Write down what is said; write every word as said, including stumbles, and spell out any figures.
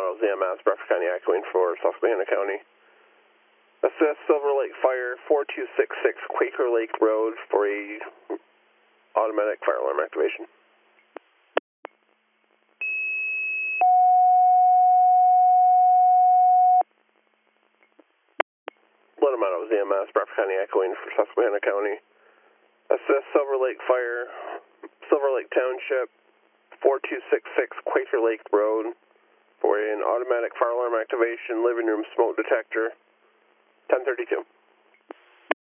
Models E M S, Bradford County Echoing for Susquehanna County. Assist Silver Lake Fire, four two six six Quaker Lake Road for a automatic fire alarm activation. Little Meadows E M S, Bradford County Echoing for Susquehanna County. Assist Silver Lake Fire, Silver Lake Township, four two six six Quaker Lake Road for an automatic fire alarm activation, living room smoke detector, ten thirty-two.